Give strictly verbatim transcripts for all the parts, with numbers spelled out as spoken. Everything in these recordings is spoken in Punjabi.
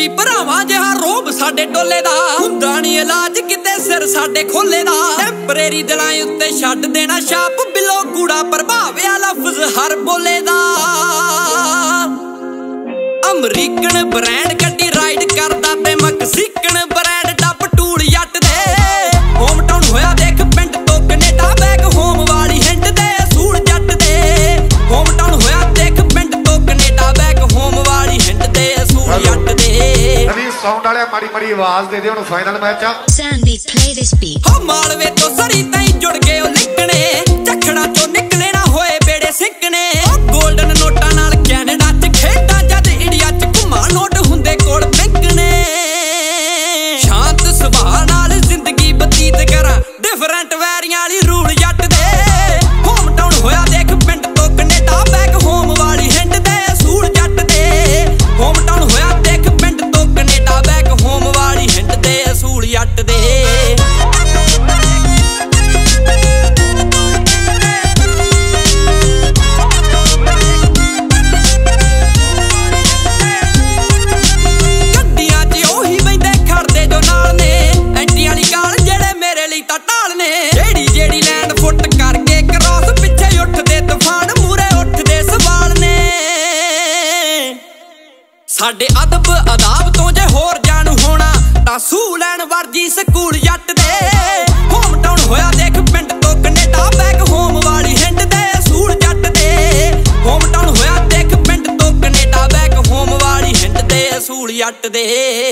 ਵੀ ਭਰਾਵਾਂ ਜਿਹਾ ਰੋਬ ਸਾਡੇ ਟੋਲੇ ਦਾ ਹੁੰਦਾ ਨੀ ਇਲਾਜ ਕਿਤੇ ਸਿਰ ਸਾਡੇ ਖੋਲੇ ਦਾ ਟੈਂਪਰੇਰੀ ਦਿਲਾਂ ਉੱਤੇ ਛੱਡ ਦੇਣਾ ਛਾਪ ਬਿਲੋ ਕੂੜਾ ਪ੍ਰਭਾਵਿਆ ਲਫ਼ਜ਼ ਹਰ ਬੋਲੇ ਦਾ ਅਮਰੀਕਨ ਬ੍ਰਾਂਡ ਗੱਡੀ ਰਾਈਡ ਕਰਦਾ ਤੇ ਮੈਕਸੀਕਨ ਬ੍ਰਾਂਡ ਟੱਪ ਟੂਲ ਜੱਟ ਦੇ ਹੋਮ ਟਾਊਨ ਹੋਇਆ ਦੇਖ ਪਿੰਡ ਤੋਂ ਕੈਨੇਡਾ ਬੈਕ ਹੋਮ ਵਾਲੀ ਹਿੰਡ ਦੇ ਅਸੂਲ ਜੱਟ ਦੇ ਹੋਮ ਟਾਊਨ ਹੋਇਆ ਦੇਖ ਪਿੰਡ ਤੋਂ ਕੈਨੇਡਾ ਬੈਕ ਹੋਮ ਵਾਲੀ ਹਿੰਡ ਦੇ ਅਸੂਲ ਜੱਟ ਦੇ ਸਾਊਂਡ ਵਾਲਿਆ ਮਾੜੀ ਮਾੜੀ ਆਵਾਜ਼ ਦੇ ਦੇ ਹੁਣ ਫਾਈਨਲ ਮੈਚ ਆ Sandy play this beat ਹੋ ਮਾਲਵੇ ਤੋਂ ਸਰੀ ਤਾਈਂ ਜੁੜ ਗਏ ਉਹ ਲਿਖਣੇ ਝਖੜਾ ਚੋਂ ਨਿਕਲੇ ਨਾ ਹੋਏ ਬੇੜੇ ਸਿੱਕਣੇ ਗੋਲਡਨ ਨੋਟਾਂ ਨਾਲ ਕੈਨੇਡਾ ਚ ਖੇਡਾਂ ਜਦ ਇੰਡੀਆ ਚ ਘੁੰਮਾ ਨੋਟ ਹੁੰਦੇ ਕੋਲ ਬੈਂਕਣੇ ਸ਼ਾਂਤ ਸੁਭਾਅ ਨਾਲ ਜ਼ਿੰਦਗੀ ਬਤੀਤ ਕਰਾਂ ਡਿਫਰੈਂਟ ਵੈਰੀਆਂ ਵਾਲੀ ਰੂਲ ਜੱਟ ਦੇ ਹੋਮ ਟਾਊਨ ਹੋਇਆ ਦੇਖ ਪਿੰਡ ਤੋਂ ਕੈਨੇਡਾ ਬੈਕ ਹੋਮ ਵਾਲੀ ਹਿੰਡ ਦੇ ਅਸੂਲ ਜੱਟ ਦੇ ਹੋਮ ਟਾਊਨ ਹੋਇਆ ਦੇਖ ਪਿੰਡ ਤੋਂ ਕੈਨੇਡਾ ਬੈਕ ਹੋਮ ਵਾਲੀ ਹਿੰਡ ਦੇ ਅਸੂਲ ਜੱਟ ਦੇ ਸਾਡੇ ਅਦਬ ਅਦਾਬ ਤੋਂ ਜੇ ਹੋਰ ਜਾਣੂ ਹੋਣਾ ਤਾਂ ਸੂ ਲੈਣ ਵਰਜੀ ਸਕੂਲ ਜੱਟ ਦੇ ਹੋਮ ਟਾਊਨ ਹੋਇਆ ਦੇਖ ਪਿੰਡ ਤੋਂ ਕੈਨੇਡਾ ਬੈਕ ਹੋਮ ਵਾਲੀ ਹਿੰਡ ਦੇ ਅਸੂਲ ਜੱਟ ਦੇ ਹੋਮ ਟਾਊਨ ਹੋਇਆ ਦੇਖ ਪਿੰਡ ਤੋਂ ਕੈਨੇਡਾ ਬੈਕ ਹੋਮ ਵਾਲੀ ਹਿੰਡ ਦੇ ਅਸੂਲ ਜੱਟ ਦੇ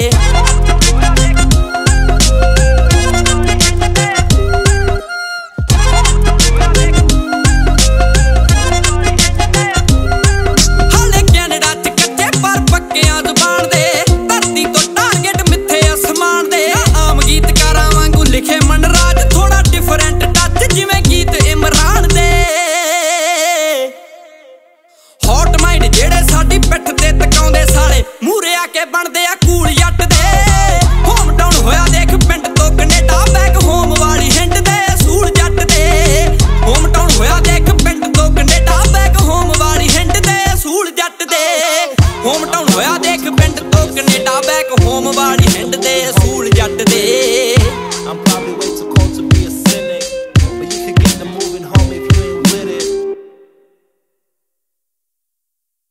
ਜਿਹੜੇ ਸਾਡੀ ਪਿੱਠ ਤੇ ਟਕਾਉਂਦੇ ਸਾਲੇ ਮੂਰੇ ਆ ਕੇ ਬਣਦੇ ਆ ਕੂਲ ਜੱਟ ਦੇ ਹੋਮ ਟਾਊਨ ਹੋਇਆ ਦੇਖ ਪਿੰਡ ਤੋਂ ਕੈਨੇਡਾ ਬੈਕ ਹੋਮ ਵਾਲੀ ਹਿੰਡ ਦੇ ਅਸੂਲ ਜੱਟ ਦੇ ਹੋਮ ਟਾਊਨ ਹੋਇਆ ਦੇਖ ਪਿੰਡ ਤੋਂ ਕੈਨੇਡਾ ਬੈਕ ਹੋਮ ਵਾਲੀ ਹਿੰਡ ਦੇ ਅਸੂਲ ਜੱਟ ਦੇ ਹੋਮ ਟਾਊਨ ਹੋਇਆ